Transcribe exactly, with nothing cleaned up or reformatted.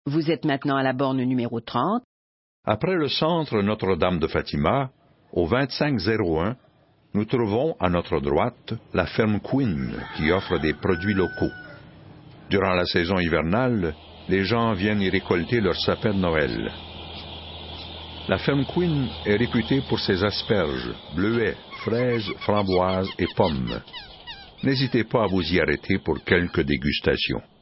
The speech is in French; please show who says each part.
Speaker 1: Vous êtes maintenant à la borne numéro trente.
Speaker 2: Après le centre Notre-Dame de Fatima, au vingt-cinq zéro un, nous trouvons à notre droite la ferme Quinn qui offre des produits locaux. Durant la saison hivernale, les gens viennent y récolter leur sapin de Noël. La ferme Quinn est réputée pour ses asperges, bleuets, fraises, framboises et pommes. N'hésitez pas à vous y arrêter pour quelques dégustations.